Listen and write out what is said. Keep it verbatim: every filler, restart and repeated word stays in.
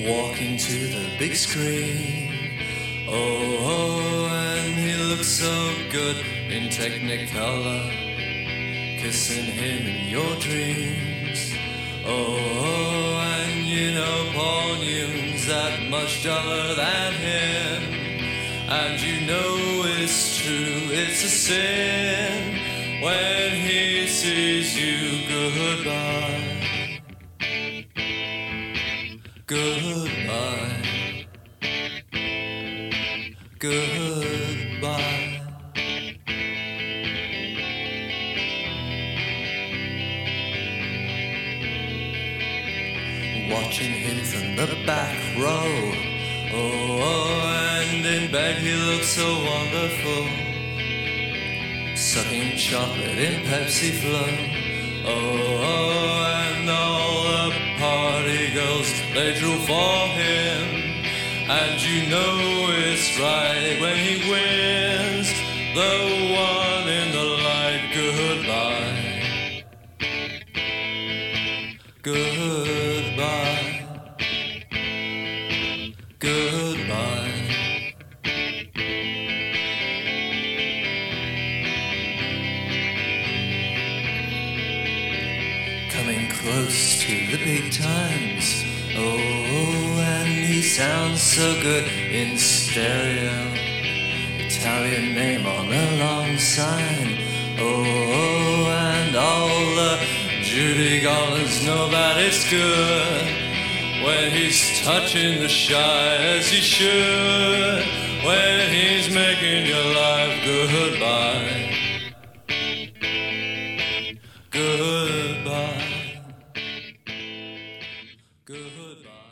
Walking to the big screen. Oh, oh, and he looks so good in Technicolor, kissing him in your dreams. Oh, oh, and you know Paul Newman's that much duller than him. And you know it's true, it's a sin when he sees you. Goodbye. Goodbye. Goodbye. Watching him from the back row. Oh, oh, and in bed he looks so wonderful, sucking chocolate in Pepsi Flow. Oh, oh, and all the party girls, they drew for him. And you know it's right when he wins, the one in the light. Goodbye. Goodbye. Goodbye. Coming close to the big times. Oh, and he sounds so good in stereo. Italian name on the long sign. Oh, and all the Judy Garlands know that it's good when he's touching the shy as he should, when he's making your life. Goodbye. Goodbye. Goodbye.